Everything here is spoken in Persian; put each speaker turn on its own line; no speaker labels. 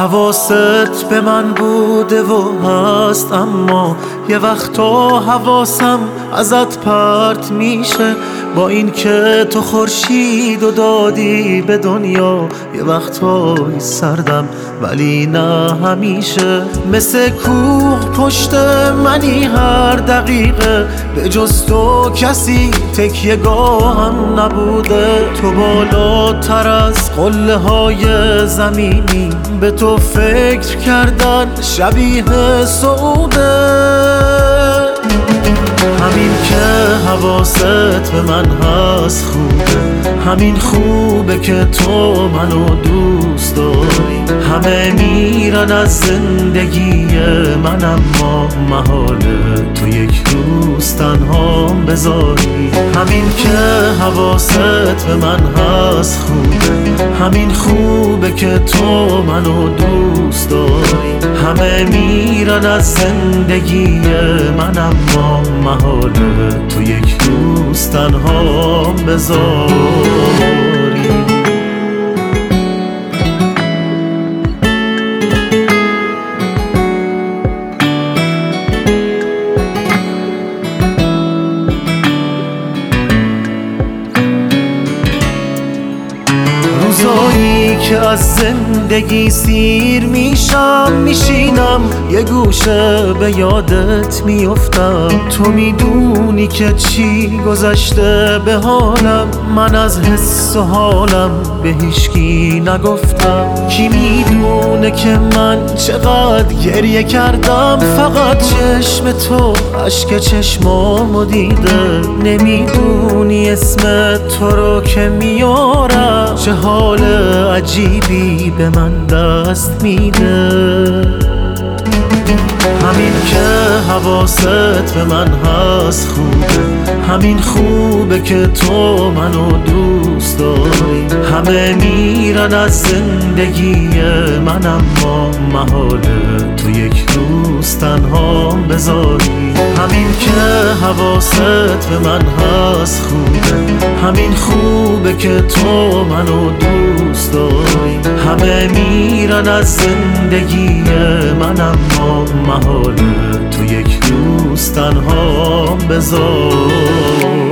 حواست به من بوده و هست، اما یه وقتا حواسم ازت پرت میشه. با این که تو خورشید و دادی به دنیا، یه وقتایی سردم ولی نه همیشه. مثل کوه پشت منی هر دقیقه، به جز تو کسی تکیه گاهم نبوده. تو بالاتر از قله های زمینی، به تو فکر کردن شبیه سعوده. همین که حواست به من هست خوبه، همین خوبه که تو منو دوست داری. همه میرن از زندگی من، اما محاله تو یک روز تنهام بذاری. همین که حواست به من هست خوبه، همین خوبه که تو منو دوست داری. همه میرن از زندگی من، اما محاله تو یک روز تنهام بذاری. روزایی که از زندگی سیر میشم، میشینم یه گوشه به یادت میافتم. تو میدونی که چی گذشته به حالم، من از حس و حالم به هیچکی نگفتم. کی میدونه که من چقدر گریه کردم، فقط چشم تو اشک چشمامو دیده. نمیدونی اسم تو رو که میارم، چه حال عجیبی به من دست میده. همین که حواست به من هست خوبه، همین خوبه که تو منو دوست داری. همه میرن از زندگی من، اما محاله تو یک روز تنهام بذاری. همین که حواست به من هست خوبه، همین خوبه که تو منو دوست داری. همه میرن از زندگی من، اما محاله تو یک روز تنهام بذاری.